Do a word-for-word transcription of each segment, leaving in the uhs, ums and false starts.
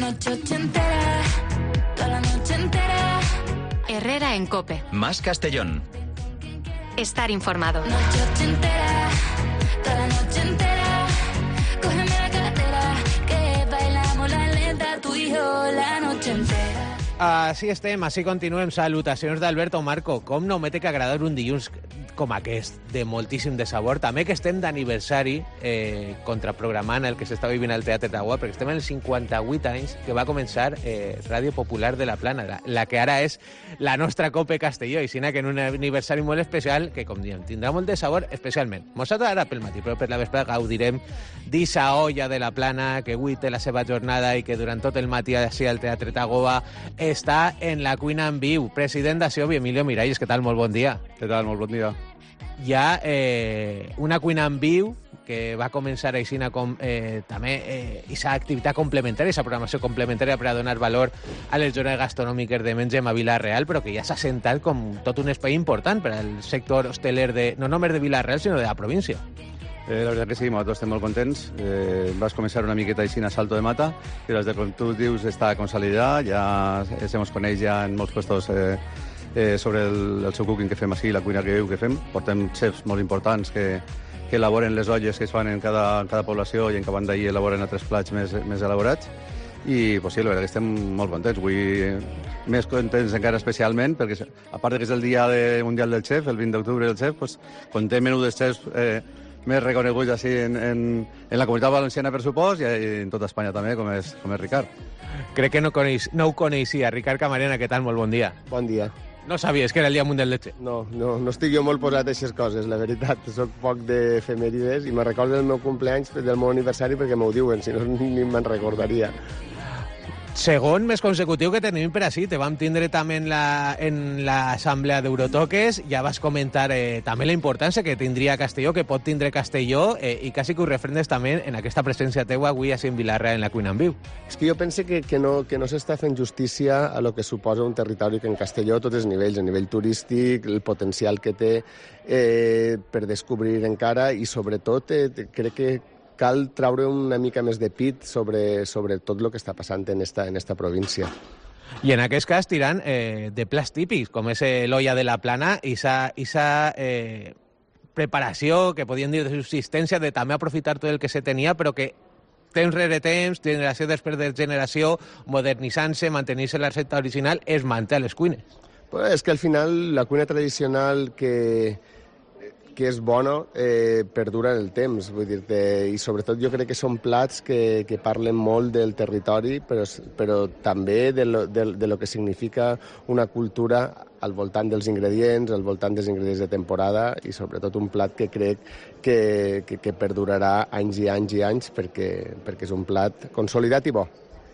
noche entera, toda la noche entera. Herrera en COPE. Más Castellón. Estar informado. Noche entera, toda la noche entera. Cógeme la cartera, que bailamos la lenta, tú y yo la noche entera. Així estem, així continuem. Salutacions d'Alberto Marco. Com no m'he que agradar un dilluns com aquest, de moltíssim de sabor. També que estem d'aniversari, eh, contraprogramant el que s'està vivint al Teatre Taboada, perquè estem en els cinquanta-vuit anys que va començar eh, Ràdio Popular de la Plana, la, la que ara és la nostra Cope Castelló, i sinó que en un aniversari molt especial, que com diem, tindrà molt de sabor, especialment. Nosaltres ara pel matí, però per la vesprada gaudirem d'Isa olla de la Plana, que avui té la seva jornada i que durant tot el matí així al Teatre Taboada està en la cuina en viu. President d'Asiobi, Emilio Miralles, què tal? Molt bon dia. Què tal? Molt bon dia. Hi ha eh, una cuina en viu que va començar així com eh, també eh, aquesta activitat complementària, aquesta programació complementària per a donar valor a les jornades gastronòmiques de Mengem a Vila-real, però que ja s'ha sentat com tot un espai important per al sector hosteler, de, no només de Vila-real, sinó de la província. Eh, la veritat que sí, nosaltres estem molt contents. Eh, vas començar una miqueta així a Salto de Mata, i des de com tu dius està consolidat, ja se ens coneix ja en molts puestos eh, eh, sobre el, el seu cooking que fem així, la cuina que veu que fem. Portem chefs molt importants que, que elaboren les olles que es fan en cada, en cada població, i en cada banda d'ahir elaboren altres plats més, més elaborats. I pues sí, la veritat que estem molt contents. Avui més contents encara especialment, perquè a part que és el dia de mundial del xef, el vint d'octubre del xef, pues, contem menú dels xefs eh, més reconeguts així en, en, en la Comunitat Valenciana, per supòs, i en tota Espanya també, com és, com és Ricard. Crec que no, coneix, no ho coneixia. Ricard Camarena, què tal? Molt bon dia. Bon dia. No sabies que era el dia mundial del xef? No, no, no estic jo molt posat a aquestes coses, la veritat. Soc poc d'efemèrides i me recordo del meu compleanys, del meu aniversari, perquè m'ho diuen, si no ni me'n recordaria. Segon mes consecutiu que tenim per així. Te vam tindre també en la, en l'assemblea d'Eurotoques. Ja vas comentar eh, també la importància que tindria Castelló, que pot tindre Castelló, eh, i quasi que ho refrendes també en aquesta presència teua avui així en Vila-real, en la cuina en viu. És que jo penso que, que, no, que no s'està fent justícia a lo que suposa un territori que en Castelló, a tots els nivells, a nivell turístic, el potencial que té eh, per descobrir encara, i sobretot eh, crec que cal traure una mica més de pit sobre, sobre tot el que està passant en esta, en esta província. I en aquest cas tirant eh, de plats típics, com és eh, l'olla de la Plana, i aquesta eh, preparació, que podien dir de subsistència, de també aprofitar tot el que se tenia, però que temps rere temps, generació després de generació, modernitzant-se, mantenir-se la recepta original, es manté a les cuines. Pues és que al final la cuina tradicional que... que és bona, eh, perdura en el temps, vull dir-te, i sobretot jo crec que són plats que, que parlen molt del territori, però, però també de lo, de, de lo que significa una cultura al voltant dels ingredients, al voltant dels ingredients de temporada, i sobretot un plat que crec que, que, que perdurarà anys i anys i anys, perquè, perquè és un plat consolidat i bo.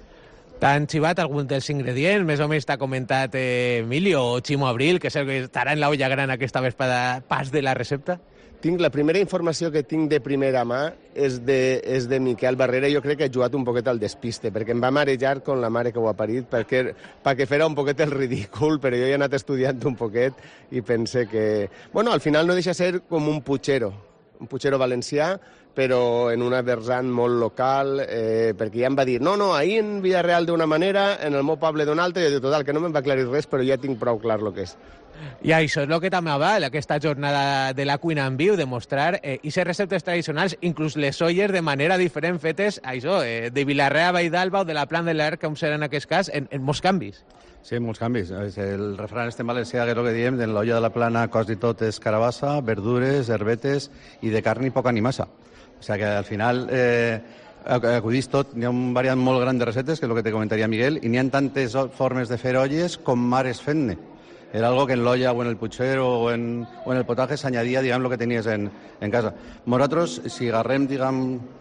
T'han xivat algun dels ingredients? Més o menys t'ha comentat eh, Emilio o Ximo Abril, que és el que estarà en la olla gran aquesta vesprada, pas de la recepta? Tinc, la primera informació que tinc de primera mà és de, és de Miquel Barrera. Jo crec que ha jugat un poquet al despiste, perquè em va marejar con la mare que ho ha parit, perquè, perquè fera un poquet el ridícul, però jo he anat estudiant un poquet i pense que... Bueno, al final no deixa ser com un putxero, un putxero valencià, però en una versant molt local, eh, perquè ja em va dir, no, no, ahir en Vila-real d'una manera, en el meu poble d'una altra, i jo dic, total, que no me'n va aclarir res, però ja tinc prou clar el que és. I això és el que també val, aquesta jornada de la cuina en viu, de mostrar eh, aquestes receptes tradicionals, inclús les olles de manera diferent fetes, això, eh, de Vila-real a Vall-d'Alba o de la Plana de l'Arc, com serà en aquest cas, en, en molts canvis. Sí, molts canvis. El refrán este en valencià, que és el que diem, de l'olla de la Plana, cos i tot és carabassa, verdures, herbetes, i de carn i poca ni massa. O sigui que al final eh, acudís tot, hi ha un variant molt gran de recetes, que és el que te comentaria Miguel, i n'hi ha tantes formes de fer olles com mares fent-ne. Era algo que en l'olla o en el putxero o en, o en el potaje s'añadia, diguem, el que tenies en, en casa. Nosaltres, si agarrem, diguem,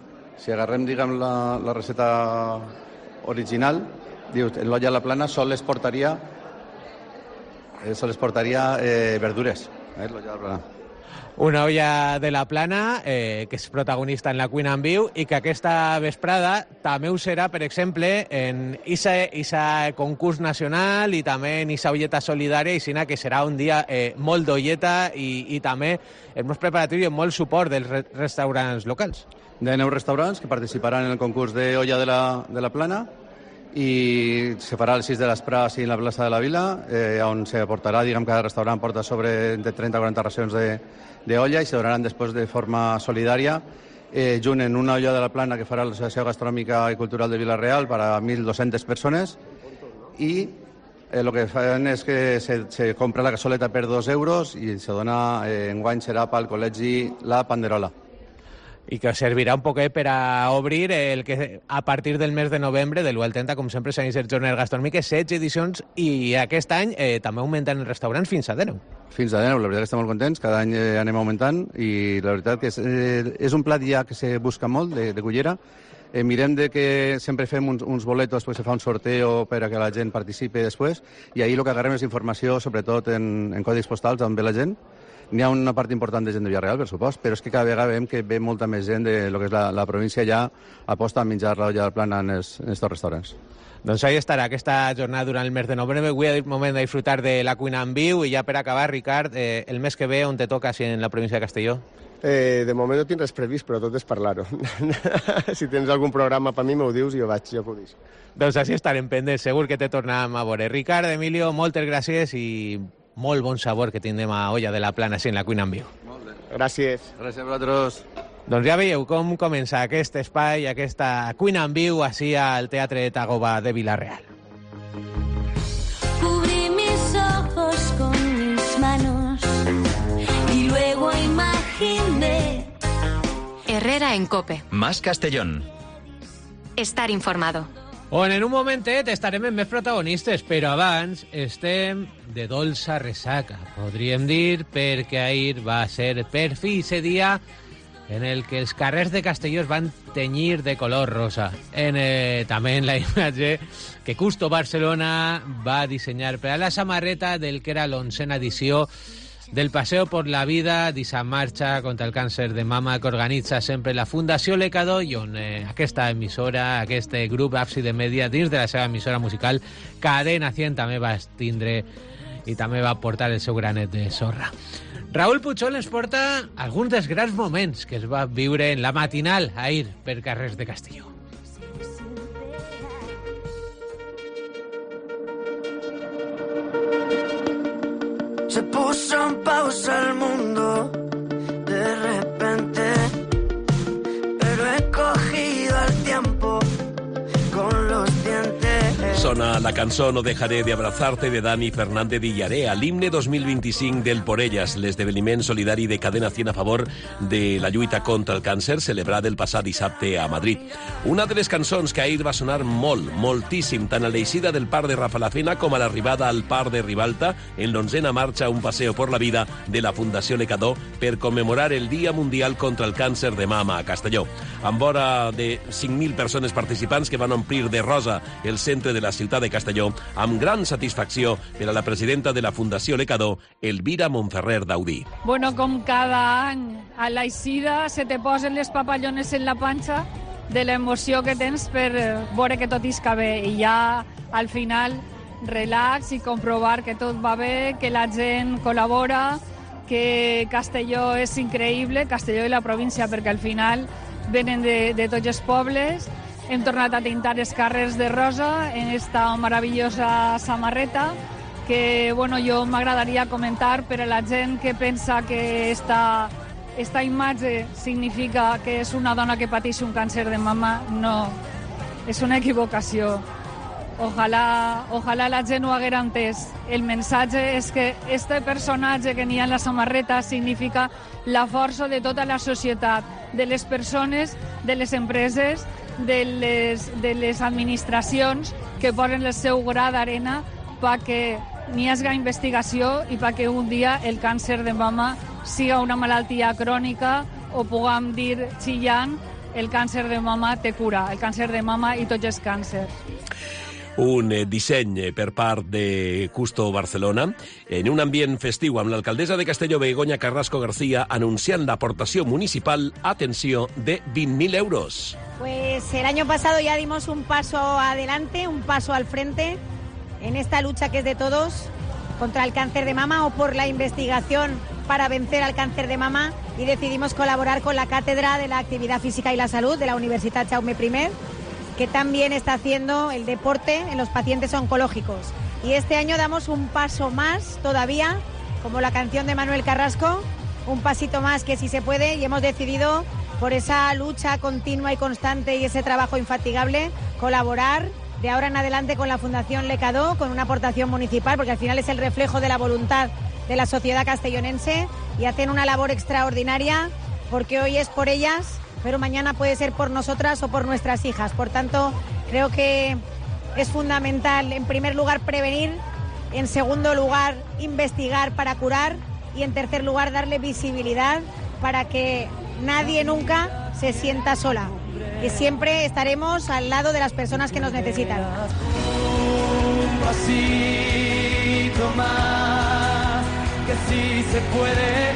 si agarrem, diguem, la, la receta original, dius, en l'olla de la Plana sol es portaria, eh, sol es portaria eh, verdures, eh, l'olla de la Plana. Una olla de la Plana, eh, que és protagonista en la cuina en viu, i que aquesta vesprada també ho serà, per exemple, en aquest concurs nacional i també en aquesta olleta solidària, i sinó que serà un dia eh, molt d'olleta i, i també en molts preparatius i en molt suport dels re restaurants locals. De nou restaurants que participaran en el concurs de olla de la, de la Plana, i se farà el sis de l'esprà així en la plaça de la Vila, eh, on se portarà, diguem, cada restaurant porta sobre de trenta a quaranta racions d'olla i se donaran després de forma solidària, eh, junt en una olla de la plana que farà l'Associació Gastronòmica i Cultural de Vila-real per a mil dos-centes persones, i el eh, que fan és que se, se compra la cassoleta per dos euros i se dona, eh, enguany serà pel col·legi La Panderola. I que servirà un poquet per a obrir el que a partir del mes de novembre, de l'u al trenta, com sempre, s'han iniciat jornades gastronòmiques, setze edicions, i aquest any eh, també augmenten els restaurants fins a deu. Fins a deu, la veritat que estem molt contents, cada any eh, anem augmentant, i la veritat que és, eh, és un plat ja que se busca molt, de, de cullera. Eh, mirem de que sempre fem uns, uns boletos, pues se fa un sorteo per a que la gent participi després, i ahir el que agarrem és informació, sobretot en, en codis postals, on ve la gent. N'hi ha una part important de gent de Villarreal, per supost, però és que cada vegada veiem que ve molta més gent de lo que és la, la província ja aposta a menjar l'olla del plana en aquests restaurants. Doncs ahí estarà aquesta jornada durant el mes de novembre. Avui és el moment de disfrutar de la cuina en viu, i ja per acabar, Ricard, eh, el mes que ve on te toca, si en la província de Castelló? Eh, de moment no tinc res previst, però tot és parlar-ho. Si tens algun programa per mi, m'ho dius i jo vaig, jo podis. Doncs així estarem pendents, segur que te tornem a veure. Ricard, Emilio, moltes gràcies i molt bon sabor que tindrem a Olla de la Plana, així en la cuina en viu. Molt bé. Gràcies. Gràcies a vosaltres. Doncs ja veieu com comença aquest espai, aquesta cuina en viu, així al Teatre de Tagoba de Vila-real. Cubrí mis ojos con mis manos y luego imaginé. Herrera en COPE. Más Castellón. Estar informado. On en un momentet estarem en més protagonistes, però abans estem de dolça ressaca, podríem dir, perquè ahir va ser per fi ese dia en el que els carrers de Castelló es van tenyir de color rosa. En, eh, també en la imatge que Custo Barcelona va dissenyar per a la samarreta del que era l'onzena edició del Paseo por la Vida, d'esa marxa contra el càncer de mama que organitza sempre la Fundació Lecadó, i on eh, aquesta emissora, aquest grup Àpside Media, dins de la seva emissora musical Cadena cent, també va tindre i també va portar el seu granet de sorra. Raül Puchol ens porta alguns dels grans moments que es va viure en la matinal ahir per carrers de Castelló. Se puso en pausa el mundo de repente, pero he cogido el tiempo con los dientes. Sona la cançó No dejaré de abrazarte de Dani Fernández Villarea, l'himne dos mil vint-i-cinc del Por Ellas, l'esdeveniment solidari de Cadena cent a favor de la lluita contra el càncer celebrat el passat dissabte a Madrid. Una de les cançons que ahir va sonar molt, moltíssim, tant a l'eixida del Parc de Rafalafena com a l'arribada al Parc de Ribalta en l'onzena marxa Un paseo por la vida de la Fundació Lecadó per commemorar el Dia Mundial contra el Càncer de Mama a Castelló. Amb vora de cinc mil persones participants que van omplir de rosa el centre de la ciutat de Castelló, amb gran satisfacció per a la presidenta de la Fundació Lecadó, Elvira Montferrer Daudí. Bueno, com cada any, a la eixida se te posen les papallones en la panxa de l'emoció que tens per veure que tot isca bé, i ja al final relax i comprovar que tot va bé, que la gent col·labora, que Castelló és increïble, Castelló i la província, perquè al final venen de, de tots els pobles. Hem tornat a tintar els carrers de rosa en esta meravellosa samarreta que, bueno, jo m'agradaria comentar per a la gent que pensa que esta, esta imatge significa que és una dona que pateix un càncer de mama. No, és una equivocació. Ojalà, ojalà la gent ho haguera entès. El missatge és que este personatge que n'hi ha en la samarreta significa la força de tota la societat, de les persones, de les empreses, de les, de les administracions que posen el seu gra d'arena perquè n'hi hagi investigació i perquè un dia el càncer de mama siga una malaltia crònica, o puguem dir xillant, el càncer de mama té cura, el càncer de mama i tots els càncers. Un disseny per part de Custo Barcelona en un ambient festiu amb l'alcaldessa de Castelló, Begoña Carrasco García, anunciant l'aportació municipal, atenció, de vint mil euros. Pues el año pasado ya dimos un paso adelante, un paso al frente en esta lucha que es de todos contra el cáncer de mama o por la investigación para vencer al cáncer de mama, y decidimos colaborar con la Cátedra de la Actividad Física y la Salud de la Universitat Jaume I que también está haciendo el deporte en los pacientes oncológicos. Y este año damos un paso más todavía, como la canción de Manuel Carrasco, un pasito más que si se puede, y hemos decidido, por esa lucha continua y constante y ese trabajo infatigable, colaborar de ahora en adelante con la Fundación Lecadó, con una aportación municipal, porque al final es el reflejo de la voluntad de la sociedad castellonense, y hacen una labor extraordinaria, porque hoy es por ellas, pero mañana puede ser por nosotras o por nuestras hijas. Por tanto, creo que es fundamental, en primer lugar, prevenir, en segundo lugar, investigar para curar, y en tercer lugar, darle visibilidad para que nadie nunca se sienta sola. Y siempre estaremos al lado de las personas que nos necesitan. Un pasito más, que sí se puede.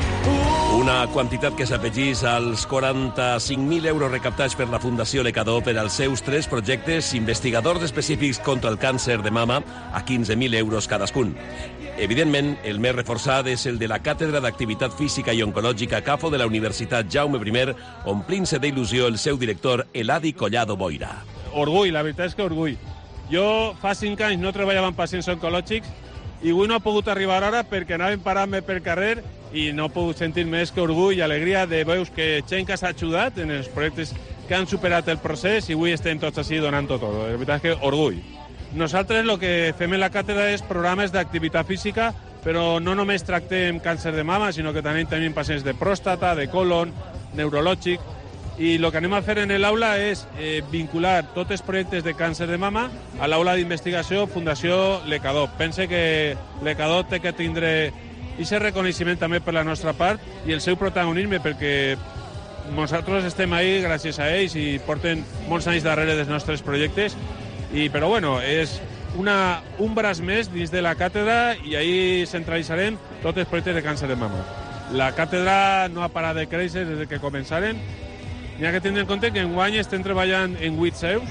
Una quantitat que s'afegís als quaranta-cinc mil euros recaptats per la Fundació Lecadó per als seus tres projectes investigadors específics contra el càncer de mama a quinze mil euros cadascun. Evidentment, el més reforçat és el de la Càtedra d'Activitat Física i Oncològica CAFO de la Universitat Jaume I, omplint-se d'il·lusió el seu director Eladi Collado Boira. Orgull, la veritat és que orgull. Jo fa cinc anys no treballava amb pacients oncològics i avui no he pogut arribar ara perquè anàvem parant-me pel carrer i no he pogut sentir més que orgull i alegria de veus que gent que s'ha ajudat en els projectes que han superat el procés i avui estem tots així donant-ho tot. La veritat és que orgull. Nosaltres el que fem en la càtedra és programes d'activitat física, però no només tractem càncer de mama, sinó que també tenim pacients de pròstata, de colon, neurològic, i el que anem a fer en l'aula és eh, vincular tots els projectes de càncer de mama a l'aula d'investigació Fundació Lecadó. Pense que Lecadó té que tindre aquest reconeixement també per la nostra part i el seu protagonisme, perquè nosaltres estem ahí gràcies a ells i porten molts anys darrere dels nostres projectes. I, però bueno, és una, un braç més dins de la càtedra i ahí centralitzarem tots els projectes de càncer de mama. La càtedra no ha parat de créixer des que començaren. N'hi ha que tenir en compte que enguany estem treballant en vuit seus,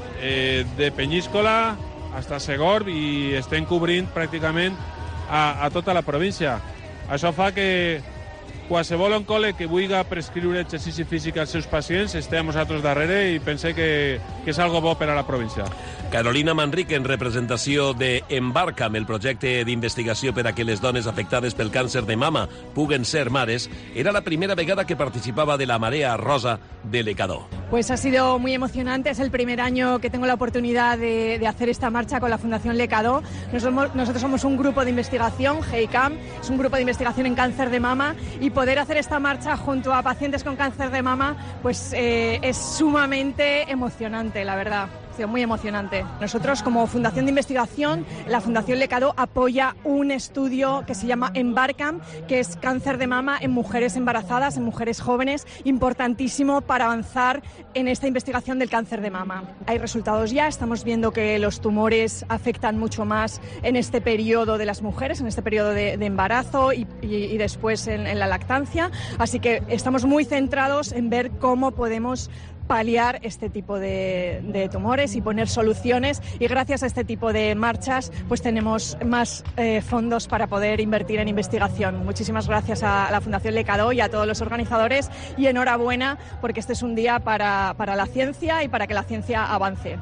eh, de Penyíscola fins a Segorb, i estem cobrint pràcticament a, a tota la província. Això fa que qualsevol oncòleg que vulgui prescriure exercici físic als seus pacients esté a nosaltres darrere i pense que, que és algo bo per a la província. Carolina Manrique, en representació de Embarcam, el projecte d'investigació per a que les dones afectades pel càncer de mama puguen ser mares, era la primera vegada que participaba de la Marea Rosa de Lecadó. Pues ha sido muy emocionante, es el primer año que tengo la oportunidad de, de hacer esta marcha con la Fundación Lecadó. Nosotros, nosotros somos un grupo de investigación, GEICAM, es un grupo de investigación en cáncer de mama, y poder hacer esta marcha junto a pacientes con cáncer de mama pues eh, es sumamente emocionante, la verdad. Ha sido muy emocionante. Nosotros, como Fundación de Investigación, la Fundación Lecadó apoya un estudio que se llama Embarcam, que es cáncer de mama en mujeres embarazadas, en mujeres jóvenes, importantísimo para avanzar en esta investigación del cáncer de mama. Hay resultados ya, estamos viendo que los tumores afectan mucho más en este periodo de las mujeres, en este periodo de, de embarazo y, y, y después en, en la lactancia, así que estamos muy centrados en ver cómo podemos paliar este tipo de, de tumores y poner soluciones, y gracias a este tipo de marchas pues tenemos más eh, fondos para poder invertir en investigación. Muchísimas gracias a la Fundación Lecadó y a todos los organizadores, y enhorabuena porque este es un día para, para la ciencia y para que la ciencia avance.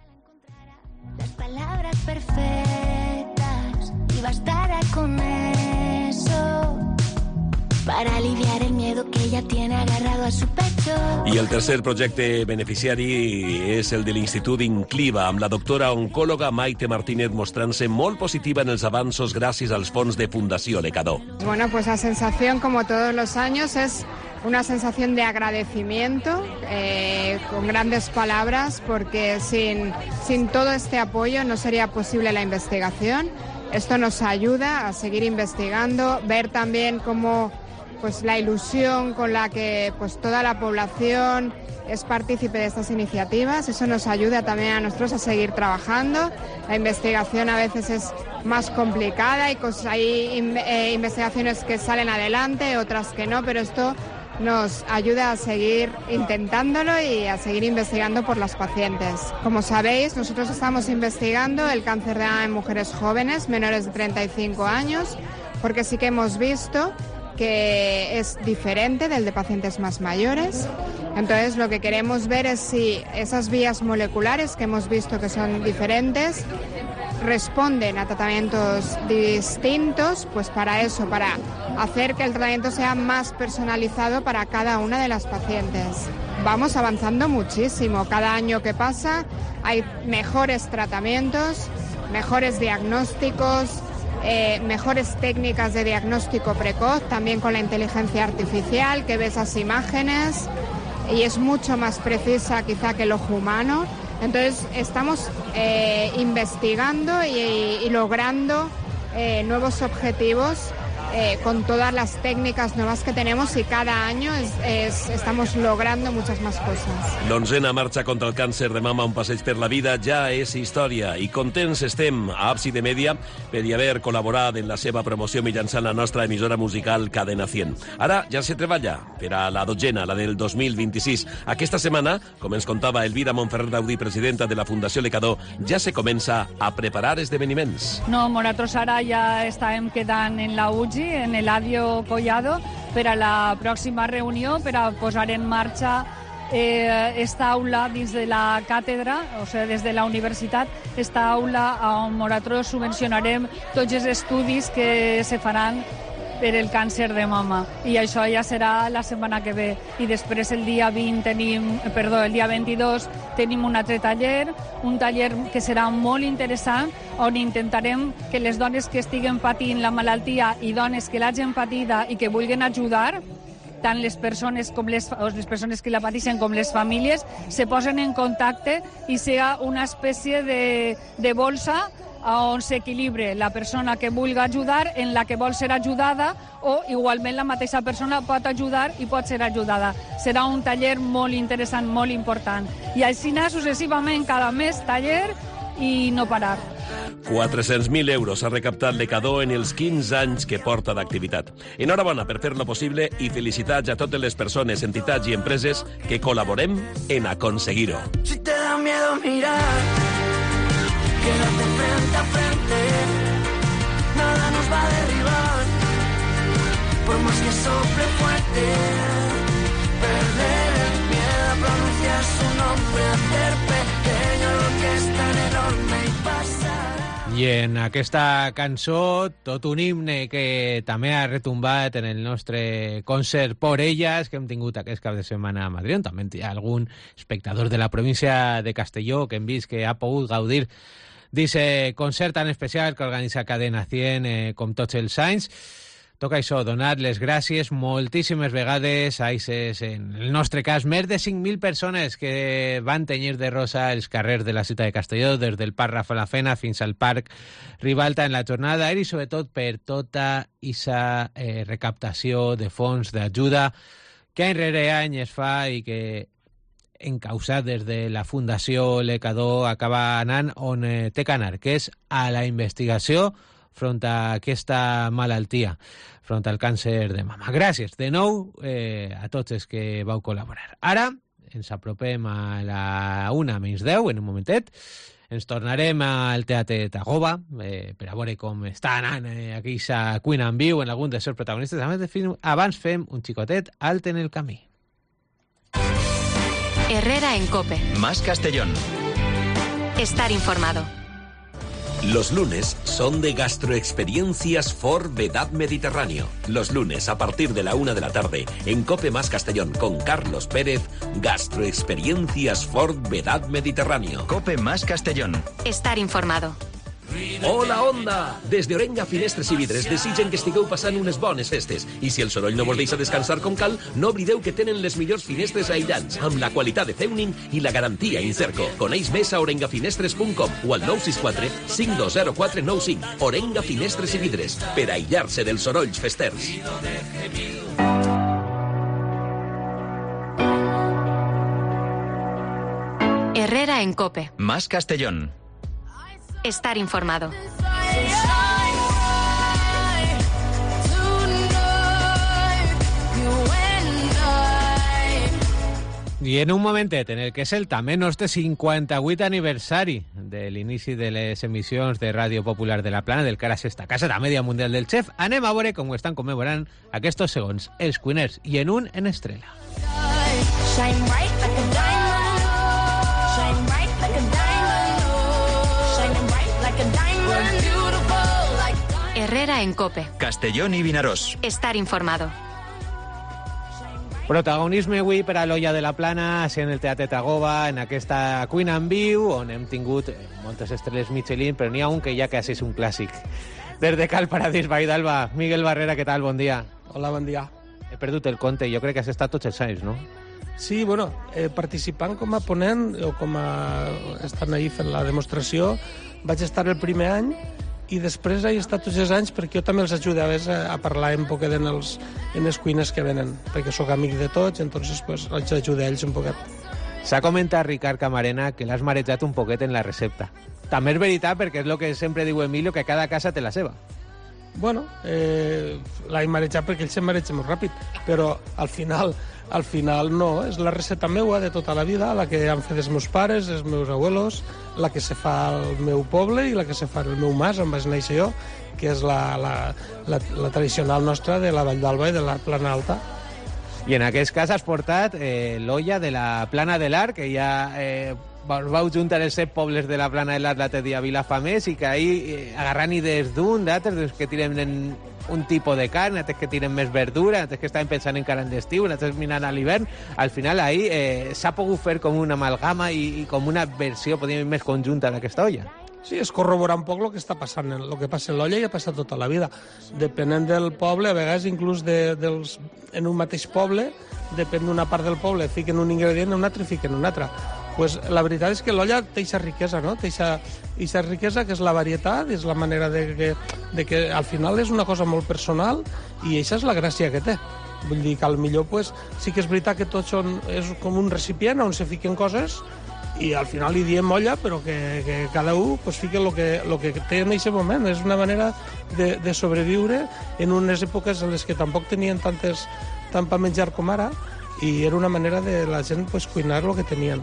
Las palabras perfectas y bastará con eso para aliviar el miedo que ella tiene agarrado a su pecho. I el tercer projecte beneficiari és el de l'Institut Incliva, amb la doctora oncòloga Maite Martínez mostrant-se molt positiva en els avanços gràcies als fons de Fundació Lecadó. Bueno, pues la sensación, como todos los años, es una sensación de agradecimiento, eh, con grandes palabras, porque sin, sin todo este apoyo no sería posible la investigación. Esto nos ayuda a seguir investigando, ver también cómo pues la ilusión con la que pues toda la población es partícipe de estas iniciativas. Eso nos ayuda también a nosotros a seguir trabajando. La investigación a veces es más complicada y cosas, hay eh, investigaciones que salen adelante, otras que no, pero esto nos ayuda a seguir intentándolo y a seguir investigando por las pacientes. Como sabéis, nosotros estamos investigando el cáncer de mama en mujeres jóvenes, menores de treinta y cinco años, porque sí que hemos visto que es diferente del de pacientes más mayores. Entonces lo que queremos ver es si esas vías moleculares que hemos visto que son diferentes responden a tratamientos distintos, pues para eso, para hacer que el tratamiento sea más personalizado para cada una de las pacientes. Vamos avanzando muchísimo. Cada año que pasa hay mejores tratamientos, mejores diagnósticos, eh, mejores técnicas de diagnóstico precoz, también con la inteligencia artificial, que ve esas imágenes y es mucho más precisa quizá que el ojo humano. Entonces estamos eh, investigando y, y logrando eh, nuevos objetivos eh, con todas las técnicas nuevas que tenemos y cada año es, es, estamos logrando muchas más cosas. L'onzena marxa contra el càncer de mama, un passeig per la vida, ja és història. I contents estem a Ábside Media per haver col·laborat en la seva promoció mitjançant la nostra emissora musical Cadena cent. Ara ja se treballa per a la dotzena, la del dos mil vint-i-sis. Aquesta setmana, com ens contava Elvira Montferrer Daudí, presidenta de la Fundació Lecadó, ja se comença a preparar esdeveniments. No, nosaltres ara ja estàvem quedant en la U G I, en l'Eladio Collado, per a la pròxima reunió, per a posar en marxa eh, esta aula dins de la càtedra, o sigui, des de la universitat, esta aula on nosaltres subvencionarem tots els estudis que se faran per el càncer de mama. I això ja serà la setmana que ve. I després el dia vint tenim, perdó, el dia vint-i-dos tenim un altre taller, un taller que serà molt interessant, on intentarem que les dones que estiguen patint la malaltia i dones que l'hagin patida i que vulguin ajudar, tant les persones com les, o les persones que la pateixen com les famílies, se posen en contacte i sigui una espècie de, de bolsa on s'equilibre la persona que vulgui ajudar en la que vol ser ajudada, o igualment la mateixa persona pot ajudar i pot ser ajudada. Serà un taller molt interessant, molt important. I així successivament cada mes taller i no parar. quatre-cents mil euros ha recaptat Lecadó en els quinze anys que porta d'activitat. Enhorabona per fer-lo possible i felicitats a totes les persones, entitats i empreses que col·laborem en aconseguir-ho. Si te da miedo mirar, quédate frente a frente, nada nos va a derribar, por más que sople fuerte, perder el miedo a pronunciar su nombre, hacer pequeño lo que es tan enorme y pasará. I en aquesta cançó, tot un himne que també ha retombat en el nostre concert Por Ellas, que hem tingut aquest cap de setmana a Madrid, on també hi ha algun espectador de la província de Castelló que hem vist que ha pogut gaudir d'aquest concert tan especial que organitza Cadena cent, eh, com tots els anys. Toca això, donar les gràcies moltíssimes vegades a aquestes, en el nostre cas, més de cinc mil persones que van tenyir de rosa els carrers de la ciutat de Castelló, des del Parc Rafa Lafena fins al Parc Ribalta en la jornada, i sobretot per tota aquesta eh, recaptació de fons d'ajuda que any rere any es fa i que encausat des de la Fundació Lecadó acaba anant on eh, té que anar, que és a la investigació front a aquesta malaltia, front al càncer de mama. Gràcies de nou eh, a tots els que vau col·laborar. Ara ens apropem a la una menys deu, en un momentet. Ens tornarem al Teatre Tagoba eh, per a veure com està anant eh, aquesta cuina en viu en algun dels seus protagonistes. Abans fem un xicotet alt en el camí. Herrera en COPE. Más Castellón. Estar informado. Los lunes son de Gastroexperiencias For Vedad Mediterráneo. Los lunes a partir de la una de la tarde en COPE Más Castellón con Carlos Pérez, Gastroexperiencias For Vedad Mediterráneo. COPE Más Castellón. Estar informado. Hola, Onda! Des d'Orenga Finestres i Vidres desitgen que estigueu passant unes bones festes. I si el soroll no vos deixa descansar com cal, no oblideu que tenen les millors finestres aïllants, amb la qualitat de Ceuning i la garantia Incerco. Coneix més a orengafinestres punt com o al nou sis quatre cinc dos zero quatre nou cinc. Orenga Finestres i Vidres, per aïllar-se dels sorolls festers. Herrera en COPE. Más Castellón. Estar informado. I en un momentet en el que és el també nostre cinquanta-vuit aniversari de l'inici de les emissions de Ràdio Popular de la Plana, del que ara s'esta casa de Mèdia Mundial del Xef, anem a veure com ho estan commemorant aquests segons els cuiners, i en un en estrella. Shine bright like a diamond. Shine bright like a diamond. Shine bright like a diamond. Beautiful like Herrera en COPE. Castellón i Vinaròs. Estar informado. Protagonisme avui per a l'Olla de la Plana, ser en el Teatre Tagoba, en aquesta cuina en viu, on hem tingut moltes estrelles Michelin, però n'hi ha un que ja quasi és un clàssic. Des de Cal Paradís, Vall d'Alba, Miguel Barrera, què tal? Bon dia. Hola, bon dia. He perdut el compte, jo crec que has estat tots els anys, no? Sí, bueno, eh, participant com a ponent o com a... estant ahí fent la demostració, vaig estar el primer any i després he estat tots els anys perquè jo també els ajudava a parlar un poquet en, els, en les cuines que venen, perquè sóc amic de tots, entonces pues, els ajudo a ells un poquet. S'ha comentat, Ricard Camarena, que l'has marejat un poquet en la recepta. També és veritat, perquè és el que sempre diu Emilio, que cada casa té la seva. Bueno, eh, l'he marejat perquè ell se mareja molt ràpid, però al final... Al final no, és la recepta meua de tota la vida, la que han fet els meus pares, els meus abuelos, la que se fa al meu poble i la que se fa al meu mas, on vaig néixer jo, que és la, la, la, la tradicional nostra de la Vall d'Alba i de la Plana Alta. I en aquest cas has portat eh, l'olla de la Plana de l'Arc, que ja eh, vau juntar els set pobles de la Plana de l'Arc l'altre dia a Vilafamés, i que ahir eh, agarrant idees d'un, d'altres que tiren en un tipus de carn, altres que tiren més verdura, altres que estaven pensant encara en l'estiu, altres mirant a l'hivern. Al final ahir eh, s'ha pogut fer com una amalgama i, i com una versió, podríem dir, més conjunta d'aquesta olla. Sí, és corroborar un poc el que està passant, el que passa en l'olla i ha passat tota la vida. Depenent del poble, a vegades inclús de, dels, en un mateix poble, depèn d'una part del poble, fiquen un ingredient, un altre fiquen un altre. Pues la veritat és que l'olla té aquesta riquesa, no? Té aquesta riquesa que és la varietat, és la manera de que, de que al final és una cosa molt personal i això és la gràcia que té. Vull dir que potser pues, sí que és veritat que tots són, és com un recipient on se fiquen coses i al final li diem olla, però que, que cada un pues, fica el que, lo que té en aquest moment. És una manera de, de sobreviure en unes èpoques en les que tampoc tenien tantes, tant per menjar com ara i era una manera de la gent pues, cuinar el que tenien.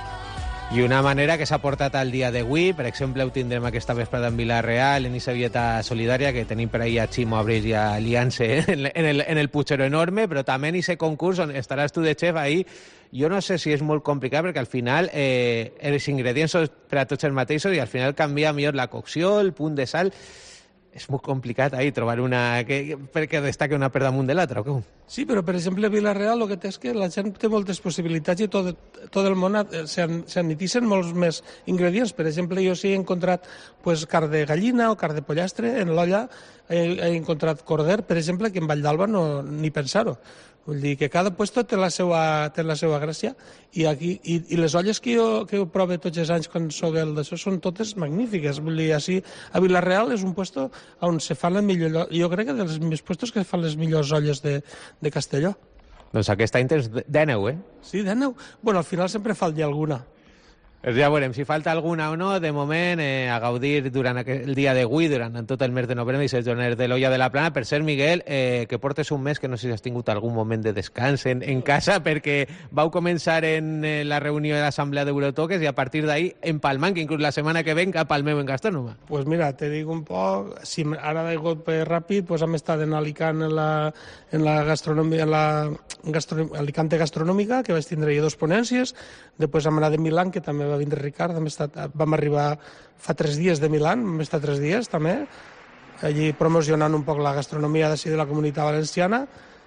I una manera que s'ha portat al dia d'avui, per exemple, ho tindrem aquesta vesprada en Vila-real, en aquesta vieta solidària, que tenim per ahir a Ximo Abril i a Liance en, en, el, en el Puigceró enorme, però també en aquest concurs on estaràs tu de xef ahir. Jo no sé si és molt complicat, perquè al final eh, els ingredients són per a tots els mateixos i al final canvia millor la cocció, el punt de sal. És molt complicat ahir trobar una que, perquè destaca una per damunt de l'altra, o què? Sí, però per exemple a Vila-real el que té és que la gent té moltes possibilitats i tot, tot el món s'aniticen molts més ingredients. Per exemple, jo sí he encontrat pues, carn de gallina o carn de pollastre en l'olla, he, he encontrat corder, per exemple, que en Vall d'Alba no, ni pensar-ho. Vull dir que cada puesto té la seva, té la seva gràcia i, aquí, i, i les olles que jo, que jo provo tots els anys quan soc el d'això són totes magnífiques. Vull dir, així, a Vila-real és un puesto on se fan les millors... Jo crec que dels més puestos que fan les millors olles de, de Castelló. Doncs aquest any tens dèneu, eh? Sí, dèneu. Bueno, al final sempre falta alguna. Ja veurem si falta alguna o no. De moment, eh, a gaudir durant el dia d'avui, durant tot el mes de novembre, i les jornades de l'Olla de la Plana. Per cert, Miguel, eh, que portes un mes que no sé si has tingut algun moment de descans en, en casa, perquè vau començar en eh, la reunió de l'Assemblea d'Eurotoques i a partir d'ahí empalmant, que inclús la setmana que ven apalmeu en Gastrónoma. Pues mira, te dic un poc, si ara de golpe ràpid, pues hem estat en Alicant en la, en la gastronomia, en la gastro, Alicante Gastronòmica, que vaig tindre dos ponències, després hem anat de Milán, que també va vindre Ricard, hem estat, vam arribar fa tres dies de Milán, vam estar tres dies també, allí promocionant un poc la gastronomia d'ací de la Comunitat Valenciana,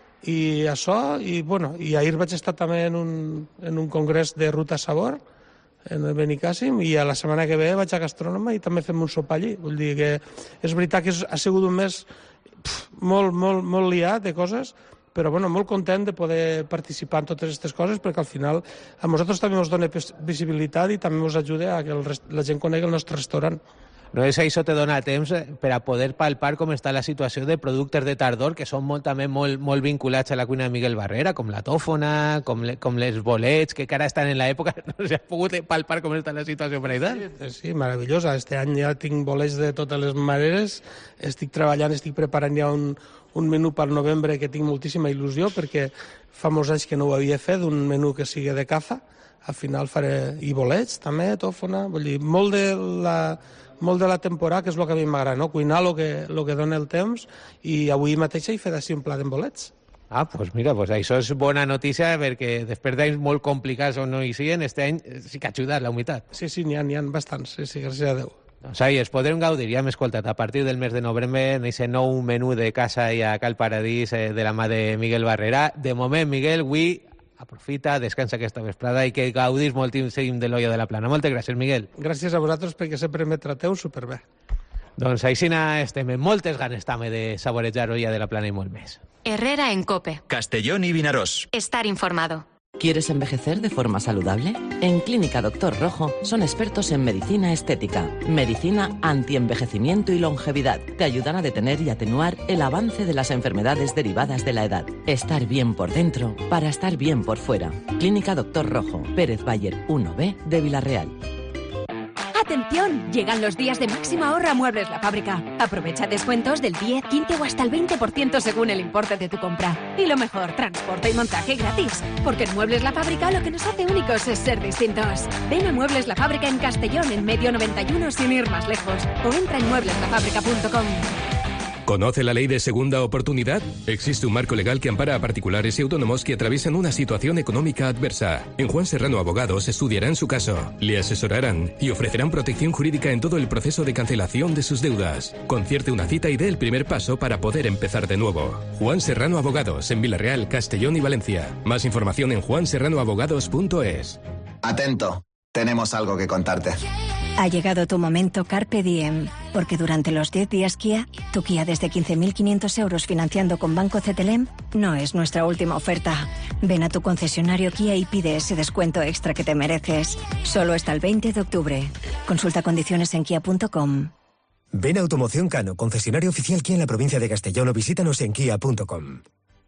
i això, i bueno, i ahir vaig estar també en un, en un congrés de Ruta Sabor, en el Benicàssim, i a la setmana que ve vaig a Gastronoma i també fem un sopar allí. Vull dir que és veritat que ha sigut un mes pff, molt, molt, molt liat de coses, però bueno, molt content de poder participar en totes aquestes coses perquè al final a nosaltres també ens dona visibilitat i també ens ajuda a que el, la gent conegui el nostre restaurant. No és això te dona temps per a poder palpar com està la situació de productes de tardor que són molt, també molt, molt vinculats a la cuina de Miguel Barrera, com la tòfona, com, le, com les bolets, que encara estan en l'època, no s'ha pogut palpar com està la situació per allà. Sí, sí, meravellosa. Este any ja tinc bolets de totes les maneres, estic treballant, estic preparant ja un, un menú per novembre que tinc moltíssima il·lusió perquè fa molts anys que no ho havia fet, un menú que sigui de caza, al final faré i bolets també, tòfona, vull dir, molt de la... molt de la temporada, que és el que a mi m'agrada, no? Cuinar el que, el que dona el temps, i avui mateix he fet així un plat amb bolets. Ah, pues mira, pues això és bona notícia perquè després d'anys molt complicats on no hi siguin, este any sí que ha ajudat la humitat. Sí, sí, n'hi ha, n'hi ha bastants, sí, sí, gràcies a Déu. Doncs ahí es podrem gaudir, ja hem escoltat, a partir del mes de novembre en aquest nou menú de casa i a Cal Paradís eh, de la mà de Miguel Barrera. De moment, Miguel, avui aprofita, descansa aquesta vesprada i que gaudis moltíssim de l'Olla de la Plana. Moltes gràcies, Miguel. Gràcies a vosaltres perquè sempre me trateu superbé. Doncs així estem amb moltes ganes també de saborejar Olla de la Plana i molt més. Herrera en COPE. Castellón y Vinaròs. Estar informado. ¿Quieres envejecer de forma saludable? En Clínica Doctor Rojo son expertos en medicina estética, medicina antienvejecimiento y longevidad. Te ayudan a detener y atenuar el avance de las enfermedades derivadas de la edad. Estar bien por dentro para estar bien por fuera. Clínica Doctor Rojo, Pérez Bayer uno B de Villarreal. ¡Atención! Llegan los días de máxima ahorro a Muebles La Fábrica. Aprovecha descuentos del diez, quince o hasta el veinte por ciento según el importe de tu compra. Y lo mejor, transporte y montaje gratis. Porque en Muebles La Fábrica lo que nos hace únicos es ser distintos. Ven a Muebles La Fábrica en Castellón, en Medio noventa y uno, sin ir más lejos. O entra en muebles la fábrica punto com. ¿Conoce la ley de segunda oportunidad? Existe un marco legal que ampara a particulares y autónomos que atraviesan una situación económica adversa. En Juan Serrano Abogados estudiarán su caso, le asesorarán y ofrecerán protección jurídica en todo el proceso de cancelación de sus deudas. Concierte una cita y dé el primer paso para poder empezar de nuevo. Juan Serrano Abogados, en Villarreal, Castellón y Valencia. Más información en juan serrano abogados punto es. Atento, tenemos algo que contarte. Ha llegado tu momento Carpe Diem, porque durante los diez días Kia, tu Kia desde quince mil quinientos euros financiando con Banco C T L M no es nuestra última oferta. Ven a tu concesionario Kia y pide ese descuento extra que te mereces. Solo hasta el veinte de octubre. Consulta condiciones en kia punto com. Ven a Automoción Cano, concesionario oficial Kia en la provincia de Castellón, o visítanos en kia punto com.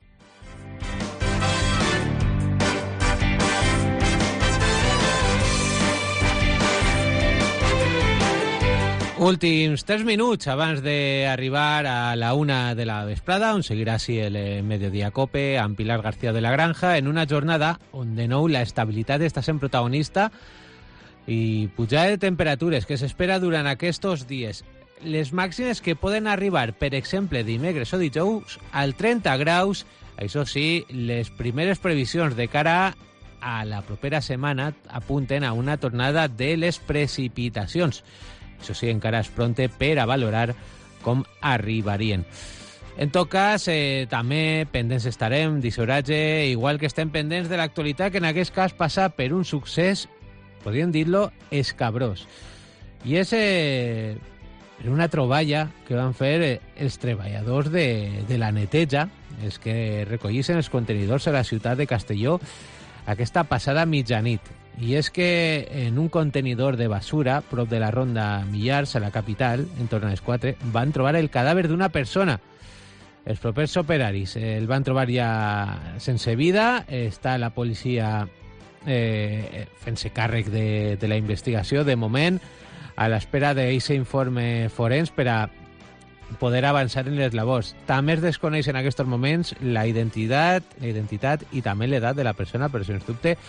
Últims tres minuts abans d'arribar a la una de la vesprada, on seguirà així el Mediodía Cope amb Pilar García de la Granja, en una jornada on de nou la estabilitat està sent protagonista i pujada de temperatures que s'espera durant aquests dies. Les màximes que poden arribar, per exemple, dimecres o dijous, al trenta graus. Això sí, les primeres previsions de cara a la propera setmana apunten a una tornada de les precipitacions. Això sí, encara és pronte per a valorar com arribarien. En tot cas, eh, també pendents estarem d'Isoratge, igual que estem pendents de l'actualitat, que en aquest cas passa per un succés, podríem dir-lo, escabrós. I és eh, per una troballa que van fer eh, els treballadors de, de la neteja, els que recollissin els contenidors a la ciutat de Castelló aquesta passada mitjanit. I és que en un contenidor de basura, prop de la Ronda Millars, a la capital, en torn a les quatre, van trobar el cadàver d'una persona. Els propers operaris el van trobar ja sense vida. Està la policia eh, fent-se càrrec de, de la investigació, de moment, a l'espera d'aquest informe forens per a poder avançar en les labors. També es desconeix en aquests moments la identitat, la identitat i també l'edat de la persona, però sens dubte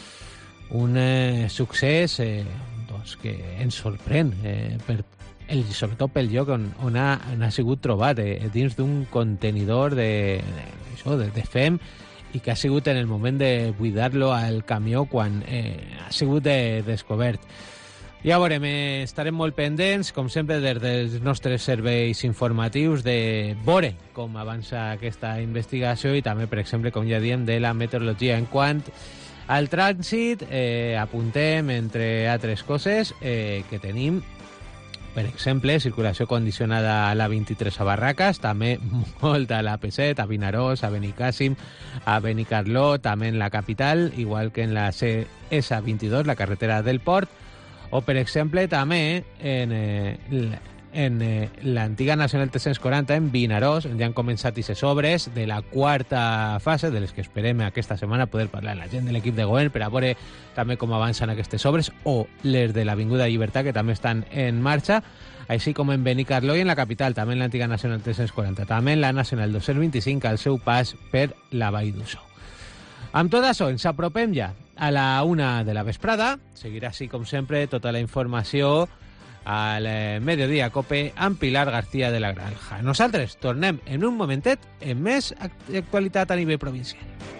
un eh, succés eh, doncs que ens sorprèn, eh, per el, sobretot pel lloc on, on, ha, on ha sigut trobat, eh, dins d'un contenidor de, de, això, de, de fem, i que ha sigut en el moment de buidar-lo al camió quan eh, ha sigut de, descobert. Ja veurem, eh, estarem molt pendents, com sempre, des dels nostres serveis informatius, de veure com avança aquesta investigació i també, per exemple, com ja diem, de la meteorologia. En quant al trànsit, eh, apuntem, entre altres coses, eh, que tenim, per exemple, circulació condicionada a la vint-i-tres a Barracas, també molt a l'A P set, a Vinaròs, a Benicàssim, a Benicarló, també en la capital, igual que en la C S vint-i-dos, la carretera del Port, o, per exemple, també en, eh, en eh, l'antiga Nacional tres-cents quaranta, en Vinaròs, on ja han començat aquestes obres de la quarta fase, de les que esperem aquesta setmana poder parlar amb la gent de l'equip de govern per a veure també com avancen aquestes obres, o les de l'Avinguda Llibertat, que també estan en marxa, així com en Benicarló i en la capital, també en l'antiga Nacional tres-cents quaranta, també en la Nacional dos-cents vint-i-cinc, al seu pas per la Vall d'Uixó. Amb tot això, ens apropem ja a la una de la vesprada. Seguirà així, com sempre, tota la informació al eh, Mediodía Cope amb Pilar García de la Granja. Nosaltres tornem en un momentet en més actualitat a nivell provincial.